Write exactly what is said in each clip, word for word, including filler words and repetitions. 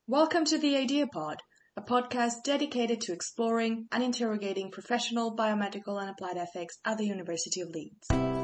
Welcome to the Idea Pod, a podcast dedicated to exploring and interrogating professional, biomedical and applied ethics at the University of Leeds.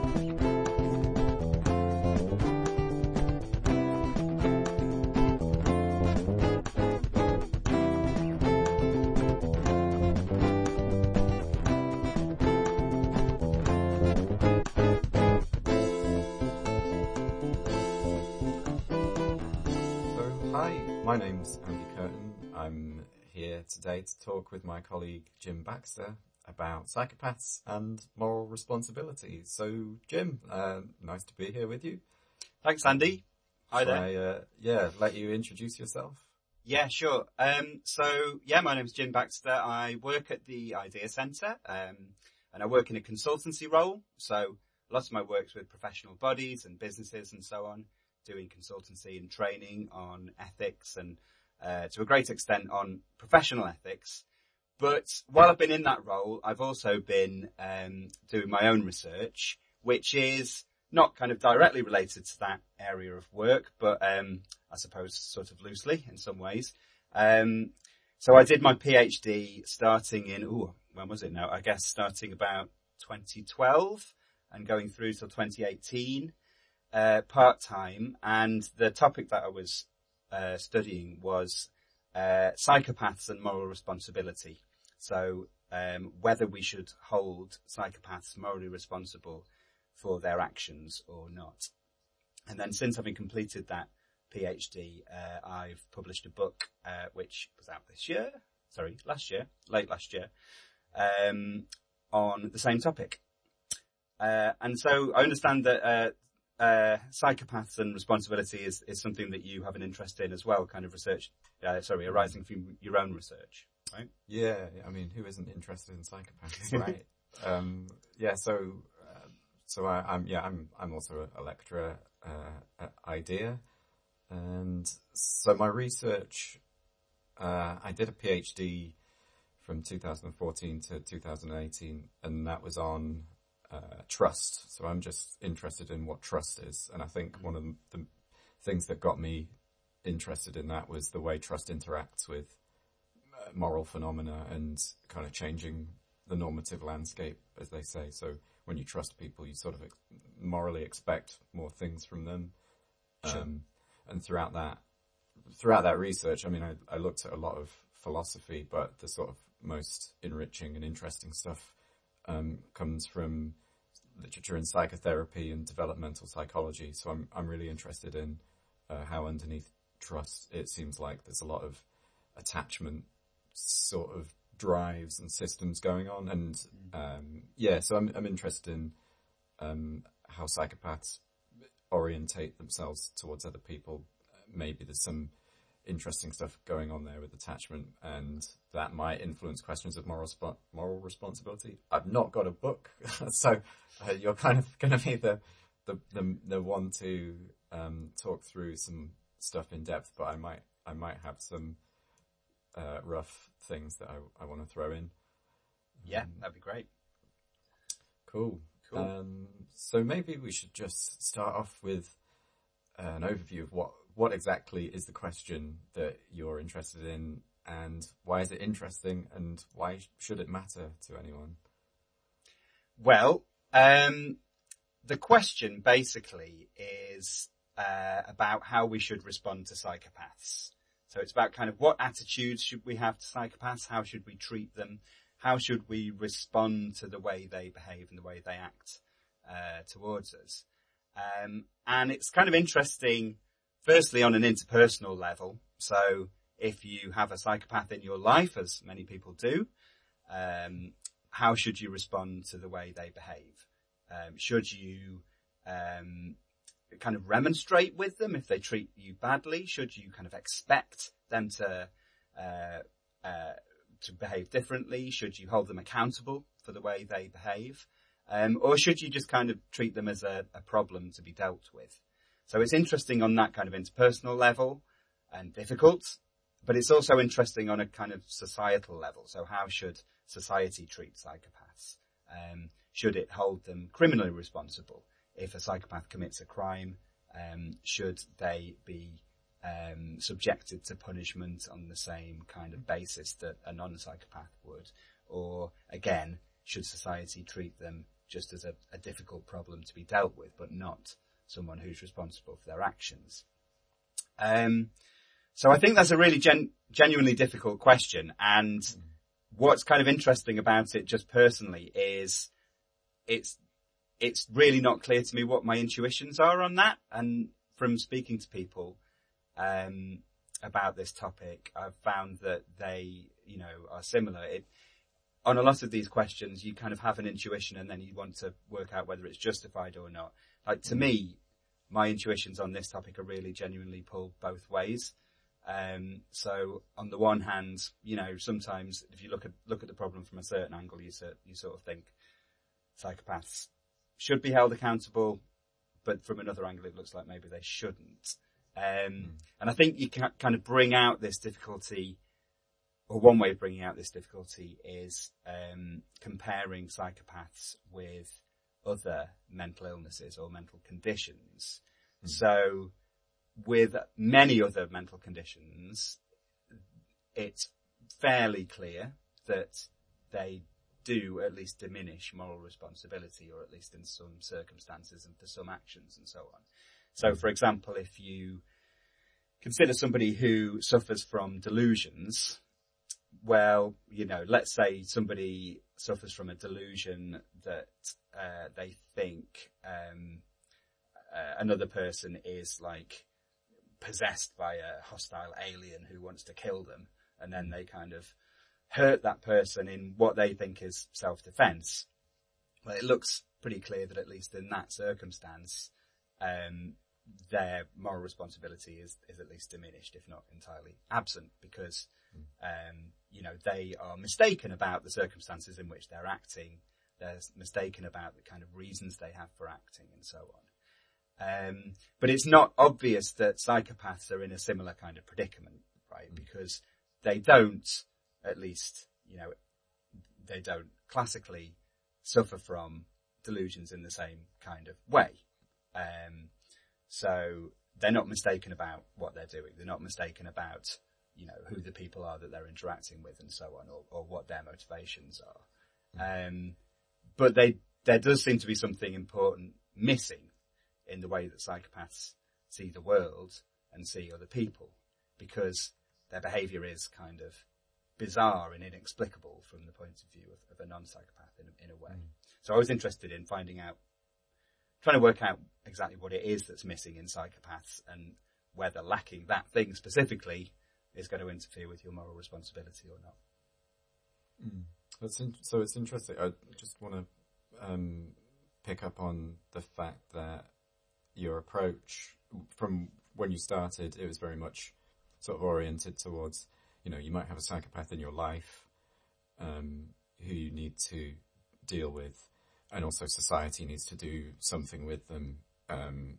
My name's Andy Curtin. I'm here today to talk with my colleague Jim Baxter about psychopaths and moral responsibility. So, Jim, uh, nice to be here with you. Thanks, Andy. Hi Shall there. I, uh, yeah, let you introduce yourself? Yeah, sure. Um, so, yeah, my name's Jim Baxter. I work at the Idea Centre, um, and I work in a consultancy role. So, lots of my work's with professional bodies and businesses and so on, doing consultancy and training on ethics and uh, to a great extent on professional ethics. But while I've been in that role, I've also been um, doing my own research, which is not kind of directly related to that area of work, but um, I suppose sort of loosely in some ways. Um, so I did my PhD starting in, ooh, when was it now? I guess starting about twenty twelve and going through till twenty eighteen. Uh, part-time, and the topic that I was uh, studying was uh, psychopaths and moral responsibility. So um, whether we should hold psychopaths morally responsible for their actions or not. And then since having completed that PhD, uh, I've published a book uh, which was out this year, sorry, last year, late last year, um, on the same topic. Uh, and so I understand that uh, Uh, psychopaths and responsibility is, is something that you have an interest in as well, kind of research, uh, sorry, arising from your own research, right? Yeah, I mean, who isn't interested in psychopaths, right? um, yeah, so, uh, so I, I'm, yeah, I'm, I'm also a, a lecturer uh, at Idea, and so my research, uh, I did a PhD from two thousand fourteen to two thousand eighteen, and that was on Uh, trust. So I'm just interested in what trust is. And I think one of the, the things that got me interested in that was the way trust interacts with uh, moral phenomena and kind of changing the normative landscape, as they say. So when you trust people, you sort of ex- morally expect more things from them. Sure. Um, and throughout that, throughout that research, I mean, I, I looked at a lot of philosophy, but the sort of most enriching and interesting stuff Um, comes from literature in psychotherapy and developmental psychology. So I'm I'm really interested in uh, how underneath trust it seems like there's a lot of attachment sort of drives and systems going on. And um, yeah, so I'm I'm interested in um, how psychopaths orientate themselves towards other people. Maybe there's some interesting stuff going on there with attachment, and that might influence questions of moral sp- moral responsibility. I've not got a book, so uh, you're kind of going to be the, the the the one to um, talk through some stuff in depth. But I might I might have some uh, rough things that I, I want to throw in. Yeah, um, that'd be great. Cool. Cool. Um, so maybe we should just start off with uh, an overview of what. What exactly is the question that you're interested in, and why is it interesting, and why should it matter to anyone? Well, um, the question basically is uh, about how we should respond to psychopaths. So it's about kind of what attitudes should we have to psychopaths, how should we treat them, how should we respond to the way they behave and the way they act uh, towards us. Um, and it's kind of interesting, firstly, on an interpersonal level. So if you have a psychopath in your life, as many people do, um, how should you respond to the way they behave? Um, should you um, kind of remonstrate with them if they treat you badly? Should you kind of expect them to uh, uh, to behave differently? Should you hold them accountable for the way they behave? Um, or should you just kind of treat them as a, a problem to be dealt with? So it's interesting on that kind of interpersonal level and difficult, but it's also interesting on a kind of societal level. So how should society treat psychopaths? Um, should it hold them criminally responsible? If a psychopath commits a crime, um, should they be um, subjected to punishment on the same kind of basis that a non-psychopath would? Or, again, should society treat them just as a, a difficult problem to be dealt with, but not someone who's responsible for their actions? Um, so I think that's a really gen- genuinely difficult question. And what's kind of interesting about it, just personally, is it's it's really not clear to me what my intuitions are on that. And from speaking to people um, about this topic, I've found that they, you know, are similar. It, on a lot of these questions, you kind of have an intuition and then you want to work out whether it's justified or not. Like, to me, my intuitions on this topic are really genuinely pulled both ways. Um, so on the one hand, you know, sometimes if you look at, look at the problem from a certain angle, you, sort you sort of think psychopaths should be held accountable, but from another angle, it looks like maybe they shouldn't. Um, mm. And I think you can kind of bring out this difficulty, or one way of bringing out this difficulty is um, comparing psychopaths with other mental illnesses or mental conditions. Mm. So with many other mental conditions, it's fairly clear that they do at least diminish moral responsibility, or at least in some circumstances and for some actions and so on. So, for example, if you consider somebody who suffers from delusions, well, you know, let's say somebody suffers from a delusion that uh, they think um, uh, another person is like possessed by a hostile alien who wants to kill them, and then they kind of hurt that person in what they think is self-defense. Well, it looks pretty clear that at least in that circumstance, um, their moral responsibility is, is at least diminished, if not entirely absent, because, um, you know, they are mistaken about the circumstances in which they're acting. They're mistaken about the kind of reasons they have for acting and so on. Um, but it's not obvious that psychopaths are in a similar kind of predicament, right? Because they don't, at least, you know, they don't classically suffer from delusions in the same kind of way. Um, so they're not mistaken about what they're doing. They're not mistaken about, you know, who the people are that they're interacting with and so on, or, or what their motivations are. Um, but they, there does seem to be something important missing in the way that psychopaths see the world and see other people, because their behaviour is kind of bizarre and inexplicable from the point of view of, of a non-psychopath in, in a way. Mm. So I was interested in finding out, trying to work out exactly what it is that's missing in psychopaths, and whether lacking that thing specifically is going to interfere with your moral responsibility or not. Mm. That's in, so it's interesting. I just want to um, pick up on the fact that your approach, from when you started, it was very much sort of oriented towards, you know, you might have a psychopath in your life um, who you need to deal with, and also society needs to do something with them. Um,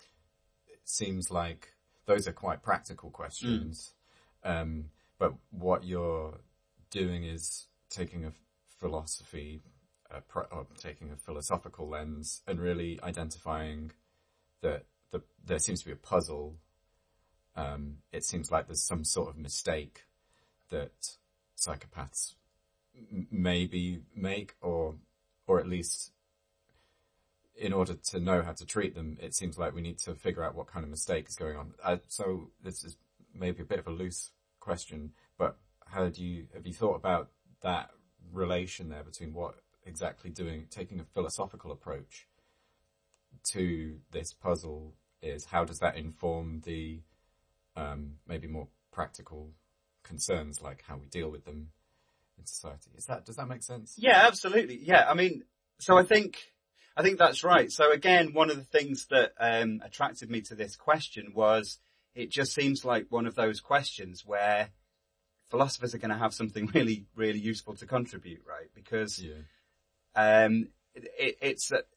it seems like those are quite practical questions, mm. um, but what you're doing is taking a philosophy, a pro- or taking a philosophical lens, and really identifying that the, there seems to be a puzzle. Um, it seems like there's some sort of mistake that psychopaths m- maybe make, or or at least in order to know how to treat them, it seems like we need to figure out what kind of mistake is going on. Uh, so this is maybe a bit of a loose question, but how do you, have you thought about that relation there between what exactly doing, taking a philosophical approach to this puzzle is? How does that inform the um, maybe more practical concerns, like how we deal with them in society? Is that, does that make sense? Yeah, absolutely. Yeah, I mean, so I think, I think that's right. So again, one of the things that um, attracted me to this question was it just seems like one of those questions where philosophers are going to have something really, really useful to contribute, right? Because yeah. um, it, it's a,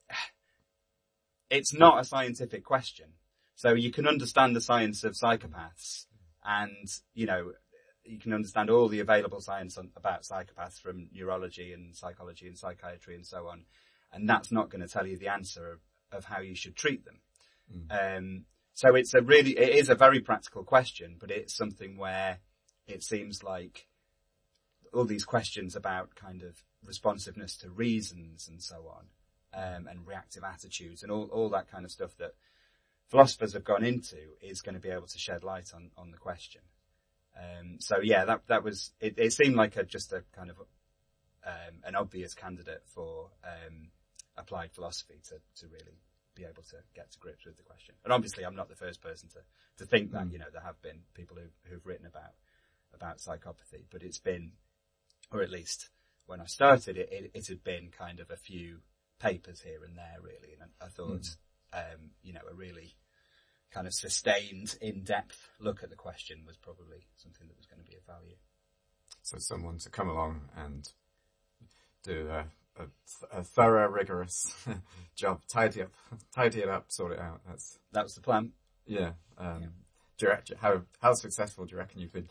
it's not a scientific question. So you can understand the science of psychopaths, and, you know, you can understand all the available science on, about psychopaths from neurology and psychology and psychiatry and so on. And that's not going to tell you the answer of, of how you should treat them. Mm. Um, so it's a really, it is a very practical question, but it's something where it seems like all these questions about kind of responsiveness to reasons and so on, um, and reactive attitudes and all, all that kind of stuff that philosophers have gone into is going to be able to shed light on, on the question. Um, so yeah, that, that was, it, it seemed like a, just a kind of, um, an obvious candidate for, um, applied philosophy to, to really be able to get to grips with the question. And obviously I'm not the first person to, to think that, mm. you know, there have been people who, who've written about, about psychopathy, but it's been, or at least when I started it, it, it had been kind of a few papers here and there really. And I, I thought, mm. um, you know, a really kind of sustained, in-depth look at the question was probably something that was going to be of value. So someone to come along and do a, a, a thorough, rigorous job, tidy up, tidy it up, sort it out. That's that was the plan. Yeah. Um, yeah. Do you, how how successful do you reckon you've been?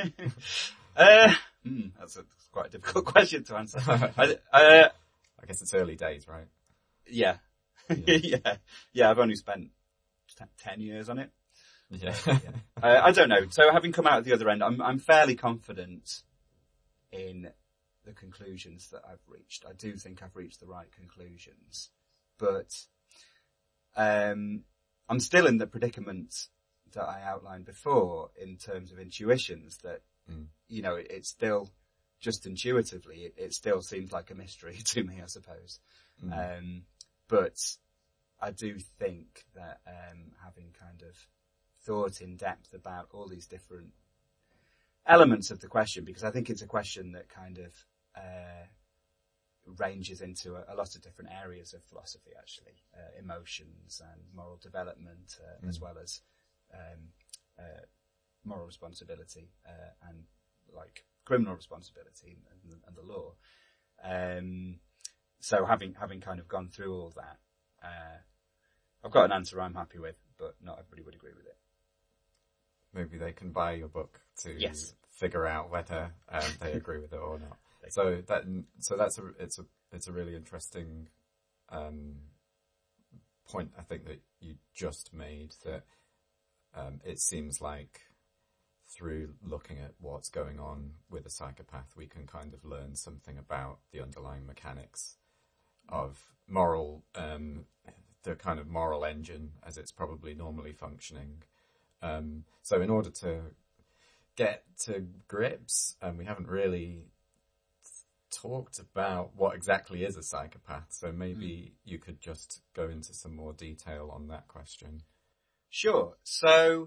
uh, mm, that's, a, that's quite a difficult question to answer. I, uh, I guess it's early days, right? Yeah, yeah, yeah. yeah I've only spent ten years on it. Yeah. yeah. Uh, I don't know. So having come out at the other end, I'm I'm fairly confident in the conclusions that I've reached. I do think I've reached the right conclusions, but um, I'm still in the predicament that I outlined before in terms of intuitions that, mm. you know, it, it's still just intuitively, it, it still seems like a mystery to me, I suppose. Mm. Um, but I do think that, um, having kind of thought in depth about all these different elements of the question, because I think it's a question that kind of, uh, ranges into a, a lot of different areas of philosophy, actually, uh, emotions and moral development, uh, mm. as well as, um, uh, moral responsibility, uh, and like criminal responsibility and, and the law. Um, so having, having kind of gone through all that, uh, I've got an answer I'm happy with, but not everybody would agree with it. Maybe they can buy your book to yes. figure out whether um, they agree with it or not. So that so that's a it's a it's a really interesting um, point, I think, that you just made, that um, it seems like through looking at what's going on with a psychopath, we can kind of learn something about the underlying mechanics of moral, um, the kind of moral engine as it's probably normally functioning. Um, so in order to get to grips, um, we haven't really talked about what exactly is a psychopath. So maybe mm. you could just go into some more detail on that question. Sure. So,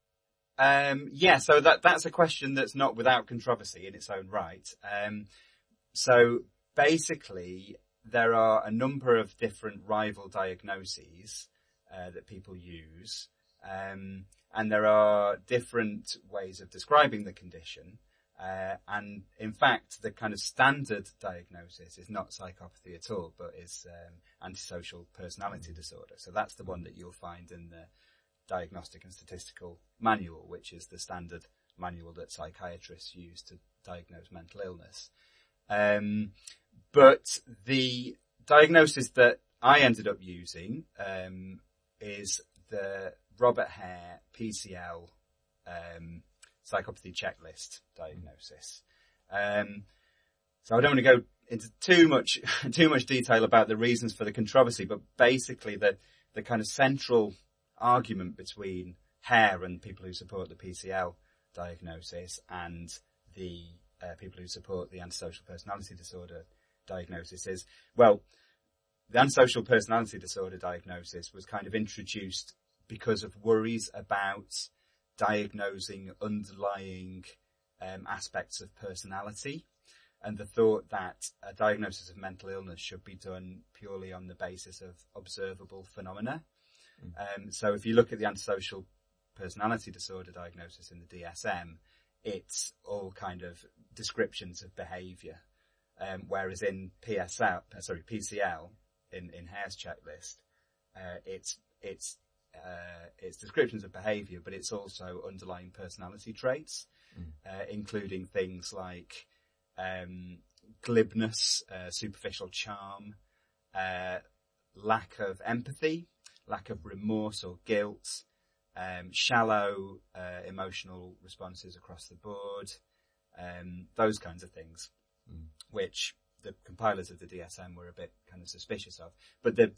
um, yeah, so that, that's a question that's not without controversy in its own right. Um, so basically there are a number of different rival diagnoses, uh, that people use. Um, and there are different ways of describing the condition. Uh, and in fact, the kind of standard diagnosis is not psychopathy at all, but is um, antisocial personality disorder. So that's the one that you'll find in the Diagnostic and Statistical Manual, which is the standard manual that psychiatrists use to diagnose mental illness. Um, but the diagnosis that I ended up using um, is the Robert Hare P C L um psychopathy checklist diagnosis. Um, so I don't want to go into too much, too much detail about the reasons for the controversy, but basically the, the kind of central argument between Hare and people who support the P C L diagnosis and the uh, people who support the antisocial personality disorder diagnosis is, well, the antisocial personality disorder diagnosis was kind of introduced because of worries about diagnosing underlying um, aspects of personality, and the thought that a diagnosis of mental illness should be done purely on the basis of observable phenomena. Mm. Um, so if you look at the antisocial personality disorder diagnosis in the D S M, it's all kind of descriptions of behaviour, um, whereas in P S L, sorry, P C L, in, in Hare's checklist, uh, it's it's Uh, it's descriptions of behaviour, but it's also underlying personality traits, mm. uh, including things like um, glibness, uh, superficial charm, uh, lack of empathy, lack of remorse or guilt, um, shallow uh, emotional responses across the board, um, those kinds of things, mm. which the compilers of the D S M were a bit kind of suspicious of. But the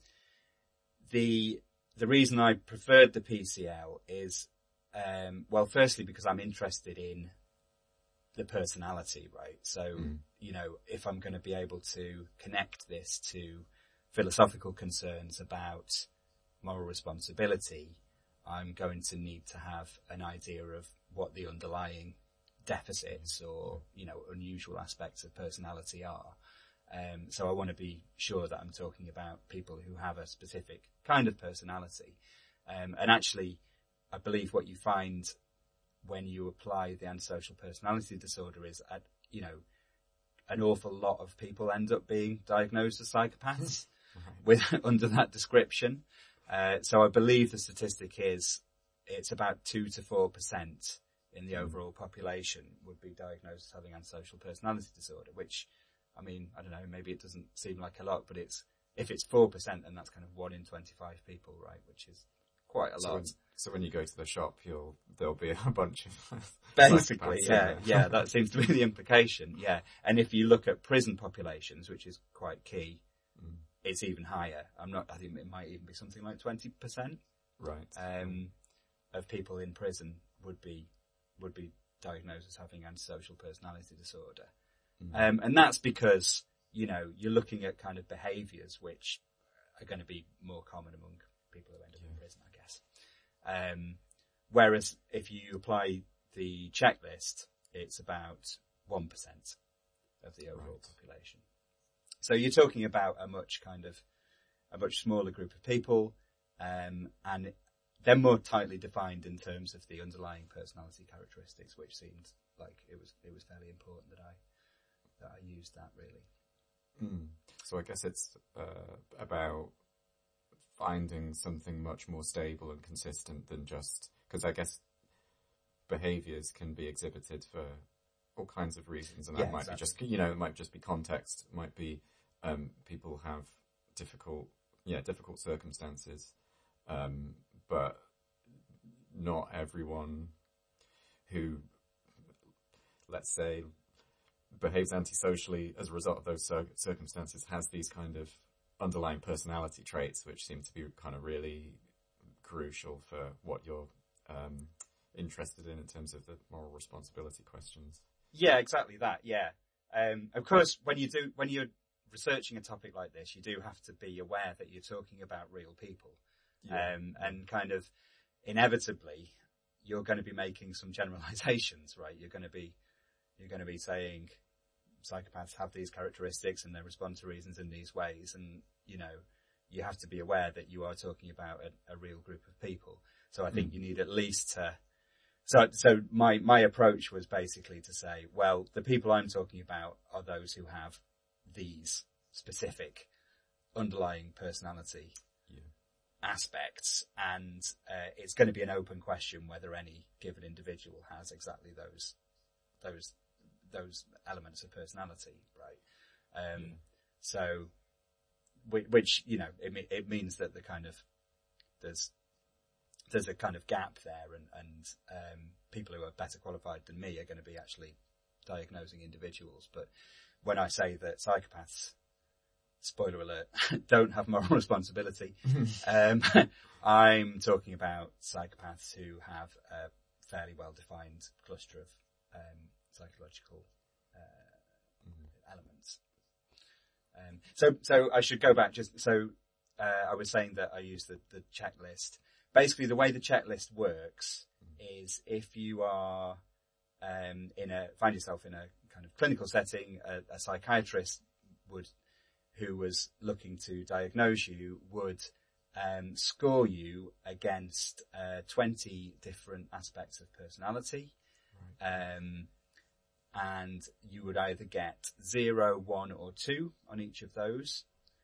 the the reason I preferred the P C L is, um, well, firstly because I'm interested in the personality, right? So, mm. you know, if I'm going to be able to connect this to philosophical concerns about moral responsibility, I'm going to need to have an idea of what the underlying deficits or, you know, unusual aspects of personality are. Um, so I want to be sure that I'm talking about people who have a specific kind of personality. Um, and actually, I believe what you find when you apply the antisocial personality disorder is, at, you know, an awful lot of people end up being diagnosed as psychopaths with under that description. Uh, so I believe the statistic is it's about two to four percent in the overall population would be diagnosed as having antisocial personality disorder, which, I mean, I don't know, maybe it doesn't seem like a lot, but it's, if it's four percent, then that's kind of one in twenty-five people, right? Which is quite a so lot. When, so when you go to the shop, you'll, there'll be a bunch of basically, yeah, yeah, that seems to be the implication, yeah. And if you look at prison populations, which is quite key, mm. it's even higher. I'm not, I think it might even be something like twenty percent. Right. Um, of people in prison would be, would be diagnosed as having antisocial personality disorder. Mm. Um, and that's because, you know, you're looking at kind of behaviours which are going to be more common among people who end up yeah. in prison, I guess. Um, whereas if you apply the checklist, it's about one percent of the overall right. population. So you're talking about a much kind of, a much smaller group of people, um, and they're more tightly defined in terms of the underlying personality characteristics, which seemed like it was, it was fairly important that I, that I used that really. Mm. So I guess it's, uh, about finding something much more stable and consistent than just, because I guess behaviours can be exhibited for all kinds of reasons, and that yeah, might exactly. be just, you know, it might just be context, it might be um, people have difficult, yeah, difficult circumstances, um, but not everyone who, let's say, behaves antisocially as a result of those cir- circumstances has these kind of underlying personality traits, which seem to be kind of really crucial for what you're um, interested in in terms of the moral responsibility questions. Yeah, exactly that. Yeah. Um, of course, when you do, when you're researching a topic like this, you do have to be aware that you're talking about real people. Yeah. Um, and kind of inevitably you're going to be making some generalizations, right? You're going to be, you're going to be saying psychopaths have these characteristics and they respond to reasons in these ways. And, you know, you have to be aware that you are talking about a, a real group of people. So I think mm. you need at least to, so, so my, my approach was basically to say, well, the people I'm talking about are those who have these specific underlying personality yeah. aspects. And, uh, it's going to be an open question whether any given individual has exactly those, those, those elements of personality, right? Um, yeah. so, which, which, you know, it, it means that the kind of, there's, there's a kind of gap there, and, and, um, people who are better qualified than me are going to be actually diagnosing individuals. But when I say that psychopaths, spoiler alert, don't have moral responsibility, um, I'm talking about psychopaths who have a fairly well-defined cluster of, um, psychological, uh, mm. elements. Um, so, so I should go back just, so, uh, I was saying that I use the, the checklist. Basically, the way the checklist works mm. is if you are, um, in a, find yourself in a kind of clinical setting, a, a psychiatrist would, who was looking to diagnose you would, um, score you against, uh, twenty different aspects of personality. Right. Um, and you would either get zero, one, or two on each of those.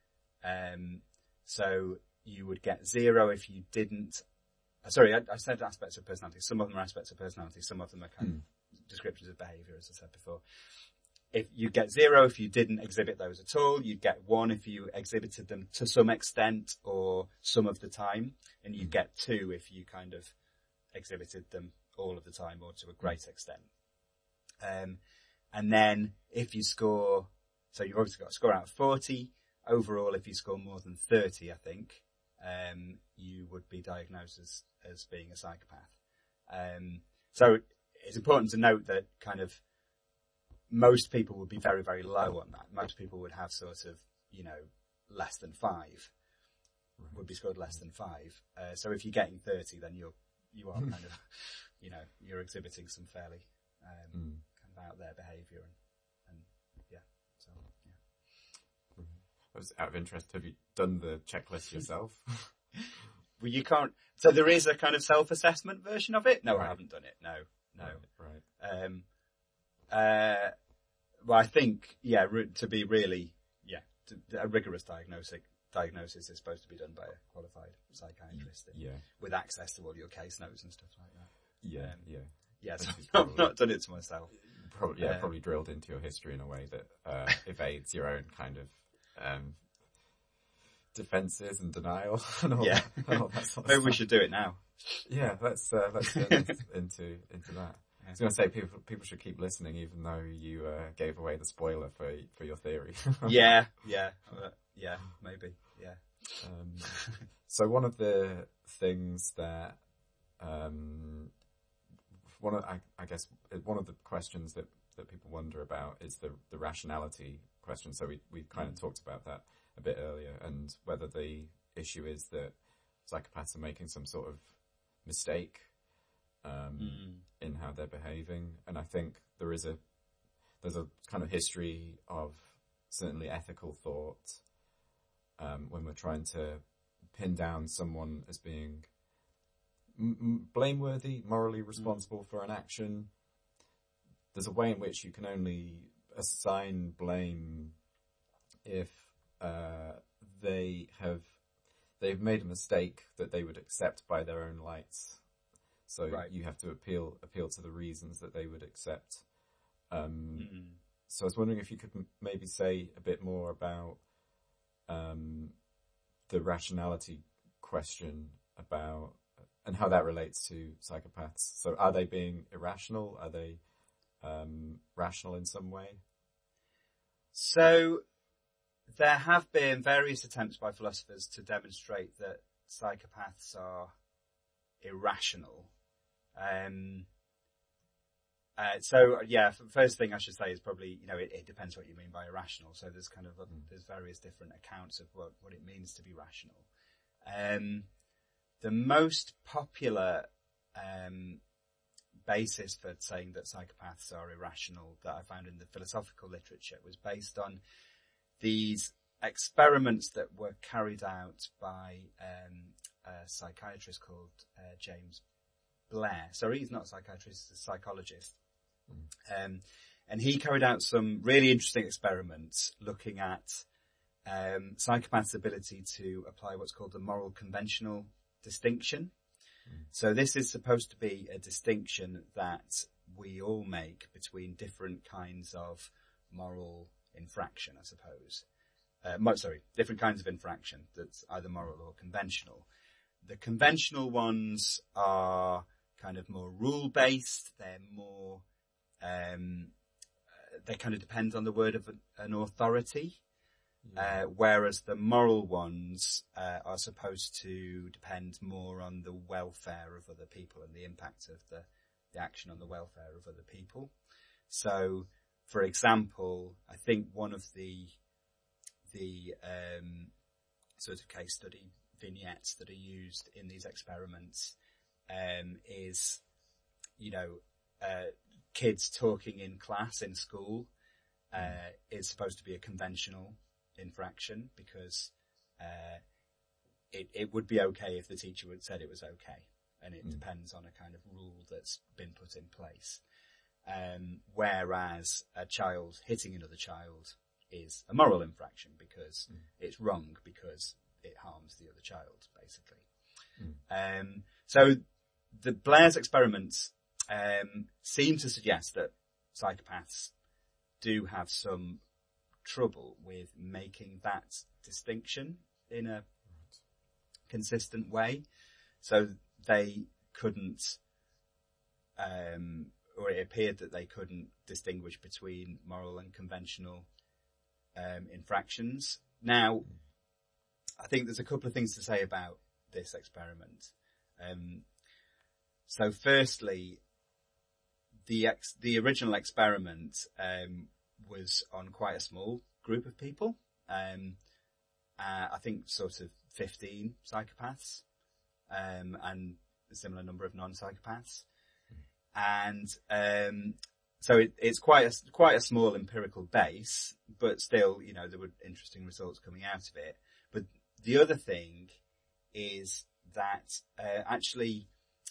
Um, so you would get zero if you didn't, uh, sorry, I, I said aspects of personality. Some of them are aspects of personality. Some of them are kind mm. of descriptions of behavior, as I said before. If you get zero if you didn't exhibit those at all, you'd get one if you exhibited them to some extent or some of the time, and you'd get two if you kind of exhibited them all of the time or to a great extent. Um, and then if you score, so you've obviously got a score out of forty. Overall, if you score more than thirty, I think, um, you would be diagnosed as, as being a psychopath. Um, so it's important to note that kind of most people would be very, very low on that. Most people would have sort of, you know, less than five, right. would be scored less than five. Uh, so if you're getting thirty, then you're, you are kind of, you know, you're exhibiting some fairly, um, mm. kind of out there behaviour and, and yeah, so, yeah. I was out of interest, have you done the checklist yourself? Well, you can't, so there is a kind of self-assessment version of it? No, right. I haven't done it, no, no. Right, right. Um, uh, well, I think, yeah, to be really, yeah, to, a rigorous diagnostic, diagnosis is supposed to be done by a qualified psychiatrist. Yeah. With access to all your case notes and stuff like that. Yeah, um, yeah. Yeah, so I've not done it to myself. Probably, yeah, um, probably drilled into your history in a way that uh, evades your own kind of um, defences and denial and all, yeah. that, and all that sort of Maybe stuff. we should do it now. Yeah, let's uh, let's get into into that. I was going to say people people should keep listening, even though you uh, gave away the spoiler for for your theory. yeah, yeah, uh, yeah, maybe, yeah. Um, so one of the things that um, one of I, I guess one of the questions that, that people wonder about is the the rationality question. So we we kind of talked about that a bit earlier, and whether the issue is that psychopaths are making some sort of mistake um, mm. in how they're behaving. And I think there is a, there's a kind of history of certainly ethical thought um, when we're trying to pin down someone as being m- m- blameworthy, morally responsible mm. for an action. There's a way in which you can only assign blame if uh, they have they've made a mistake that they would accept by their own lights. So right. you have to appeal appeal to the reasons that they would accept. Um, mm-hmm. So I was wondering if you could m- maybe say a bit more about um, the rationality question about and how that relates to psychopaths. So are they being irrational? Are they um, rational in some way? So there have been various attempts by philosophers to demonstrate that psychopaths are irrational. Um, uh, so, yeah, first thing I should say is probably, you know, it, it depends what you mean by irrational. So there's kind of, a, mm. there's various different accounts of what, what it means to be rational. Um, the most popular um, basis for saying that psychopaths are irrational that I found in the philosophical literature was based on these experiments that were carried out by um, a psychiatrist called uh, James Blair. Sorry, he's not a psychiatrist, he's a psychologist. Mm. Um, and he carried out some really interesting experiments looking at um, psychopaths' ability to apply what's called the moral conventional distinction. Mm. So this is supposed to be a distinction that we all make between different kinds of moral infraction, I suppose. Uh, sorry, different kinds of infraction that's either moral or conventional. The conventional ones are kind of more rule-based. They're more, um, uh, they kind of depend on the word of an, an authority. Yeah. Uh, whereas the moral ones uh, are supposed to depend more on the welfare of other people and the impact of the, the action on the welfare of other people. So, for example, I think one of the the um, sort of case study vignettes that are used in these experiments um, is, you know, uh, kids talking in class in school uh, mm. is supposed to be a conventional infraction because uh, it it would be okay if the teacher would said it was okay, and it mm. depends on a kind of rule that's been put in place. Um, whereas a child hitting another child is a moral infraction because mm. it's wrong because it harms the other child, basically. Mm. Um, so the Blair's experiments um, seem to suggest that psychopaths do have some trouble with making that distinction in a consistent way. So they couldn't, um, or it appeared that they couldn't distinguish between moral and conventional um, infractions. Now, I think there's a couple of things to say about this experiment. Um, so firstly, the ex- the original experiment um, was on quite a small group of people. Um, uh, I think sort of fifteen psychopaths um, and a similar number of non-psychopaths. And um, so it, it's quite a, quite a small empirical base, but still, you know, there were interesting results coming out of it. But the other thing is that uh, actually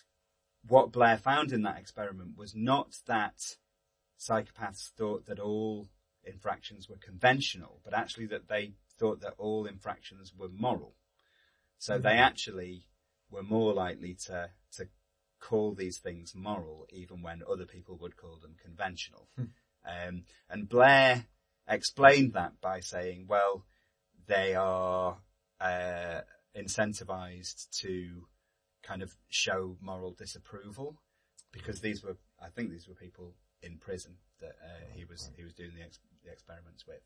what Blair found in that experiment was not that psychopaths thought that all infractions were conventional, but actually that they thought that all infractions were moral. So mm-hmm. they actually were more likely to, to call these things moral, even when other people would call them conventional. Hmm. Um, and Blair explained that by saying, well, they are uh, incentivized to kind of show moral disapproval, because these were, I think these were people in prison that uh, he was he was doing the, ex- the experiments with.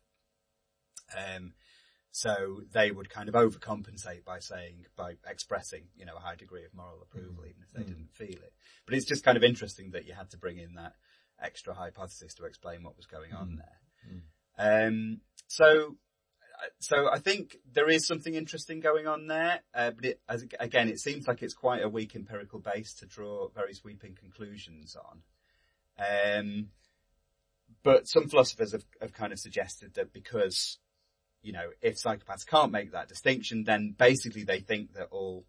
Um, so they would kind of overcompensate by saying, by expressing, you know, a high degree of moral approval, mm. even if they mm. didn't feel it. But it's just kind of interesting that you had to bring in that extra hypothesis to explain what was going on mm. there. Mm. Um, so, so I think there is something interesting going on there. Uh, but it, as, again, it seems like it's quite a weak empirical base to draw very sweeping conclusions on. Um, but some philosophers have, have kind of suggested that because, you know, if psychopaths can't make that distinction, then basically they think that all,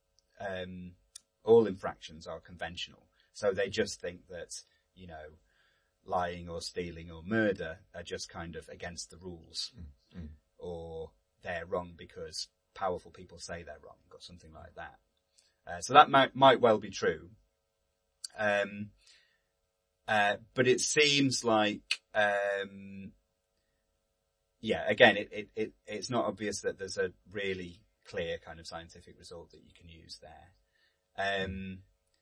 um, all infractions are conventional. So they just think that, you know, lying or stealing or murder are just kind of against the rules, mm-hmm. or they're wrong because powerful people say they're wrong or something like that. Uh, so that might, might well be true. Um, uh, but it seems like, um, yeah, again, it, it, it, it's not obvious that there's a really clear kind of scientific result that you can use there. Um,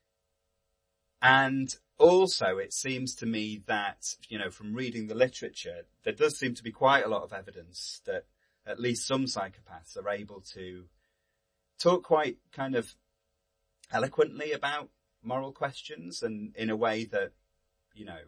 and also it seems to me that, you know, from reading the literature, there does seem to be quite a lot of evidence that at least some psychopaths are able to talk quite kind of eloquently about moral questions, and in a way that, you know,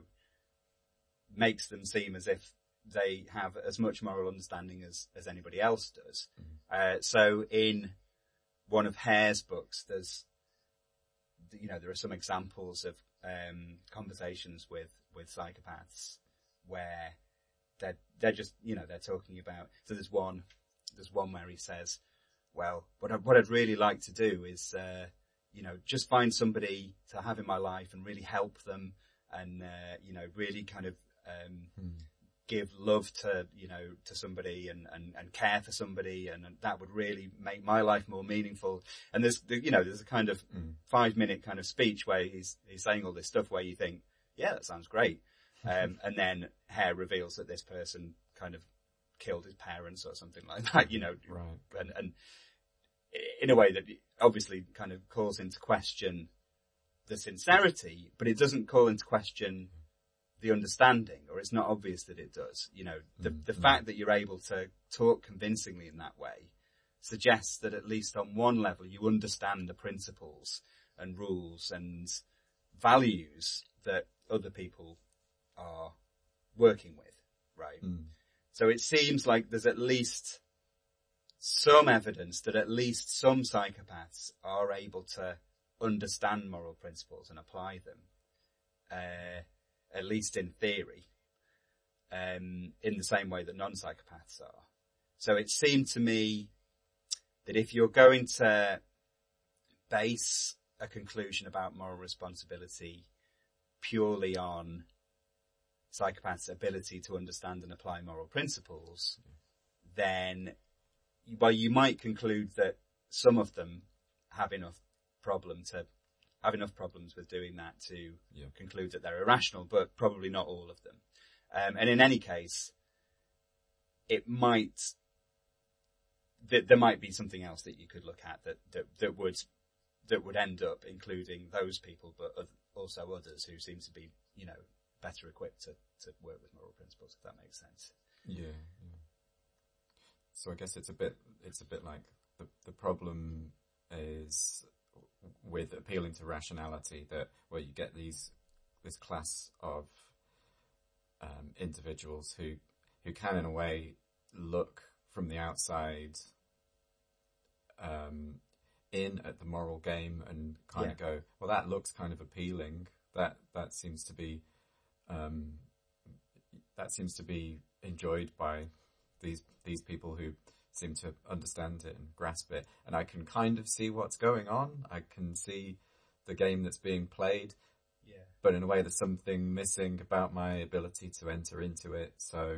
makes them seem as if they have as much moral understanding as, as anybody else does. Mm-hmm. Uh, so in one of Hare's books, there's, you know, there are some examples of, um, conversations with, with psychopaths where they're, they're just, you know, they're talking about, so there's one, there's one where he says, well, what I, what I'd really like to do is, uh, you know, just find somebody to have in my life and really help them and, uh, you know, really kind of, um, mm. give love to, you know, to somebody and, and, and care for somebody, and, and that would really make my life more meaningful. And there's, you know, there's a kind of mm. five minute kind of speech where he's, he's saying all this stuff where you think, yeah, that sounds great. Um, and then Hare reveals that this person kind of killed his parents or something like that, you know, right. and, and in a way that obviously kind of calls into question the sincerity, but it doesn't call into question the understanding, or it's not obvious that it does. You know, the, mm-hmm. the fact that you're able to talk convincingly in that way suggests that at least on one level you understand the principles and rules and values that other people are working with, right? Mm. So it seems like there's at least some evidence that at least some psychopaths are able to understand moral principles and apply them. Uh, at least in theory, um, in the same way that non-psychopaths are. So it seemed to me that if you're going to base a conclusion about moral responsibility purely on psychopaths' ability to understand and apply moral principles, then, well, you might conclude that some of them have enough problem to have enough problems with doing that to yeah. conclude that they're irrational, but probably not all of them. Um, and in any case, it might, th- there might be something else that you could look at that, that, that would, that would end up including those people, but also others who seem to be, you know, better equipped to, to work with moral principles, if that makes sense. Yeah, yeah. So I guess it's a bit, it's a bit like the, the problem is with appealing to rationality, that where you get these, this class of um, individuals who, who can in a way look from the outside um, in at the moral game and kind Yeah. of go, well, that looks kind of appealing. That, that seems to be, um, that seems to be enjoyed by these, these people who seem to understand it and grasp it. And I can kind of see what's going on. I can see the game that's being played. Yeah. But in a way, there's something missing about my ability to enter into it. So,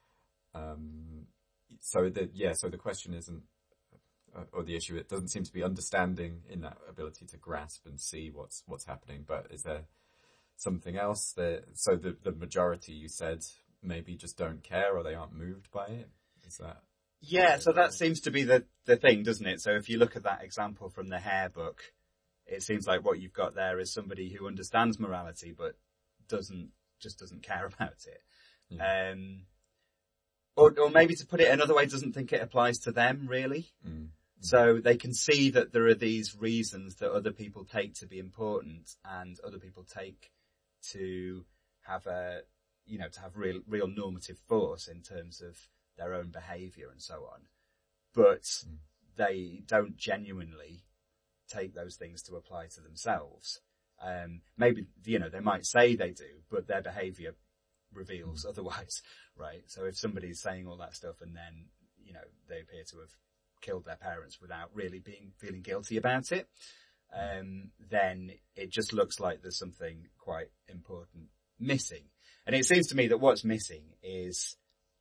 um, so the, yeah, so the question isn't, uh, or the issue, it doesn't seem to be understanding in that ability to grasp and see what's, what's happening. But is there something else that, so the, the majority, you said, maybe just don't care or they aren't moved by it? Is that? Yeah, so that seems to be the, the thing, doesn't it? So if you look at that example from the Hare book, it seems like what you've got there is somebody who understands morality but doesn't, just doesn't care about it. Yeah. Um, or, or maybe to put it another way, doesn't think it applies to them, really. Mm. So they can see that there are these reasons that other people take to be important and other people take to have a, you know, to have real, real normative force in terms of their own behaviour and so on. But mm. they don't genuinely take those things to apply to themselves. Um, maybe, you know, they might say they do, but their behaviour reveals mm. otherwise, right? So if somebody's saying all that stuff and then, you know, they appear to have killed their parents without really being, feeling guilty about it, um, then it just looks like there's something quite important missing. And it seems to me that what's missing is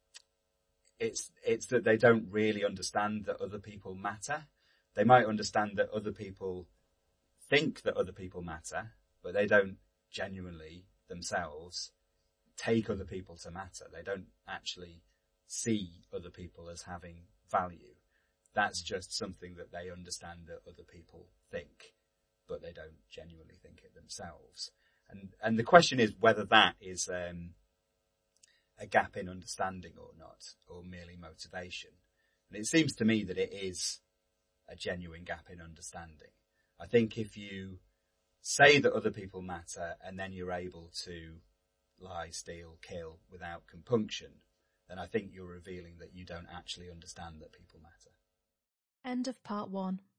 it's, it's that they don't really understand that other people matter. They might understand that other people think that other people matter, but they don't genuinely themselves take other people to matter. They don't actually see other people as having value. That's just something that they understand that other people think, but they don't genuinely think it themselves. And, and the question is whether that is, um, a gap in understanding or not, or merely motivation. And it seems to me that it is a genuine gap in understanding. I think if you say that other people matter and then you're able to lie, steal, kill without compunction, then I think you're revealing that you don't actually understand that people matter. End of part one.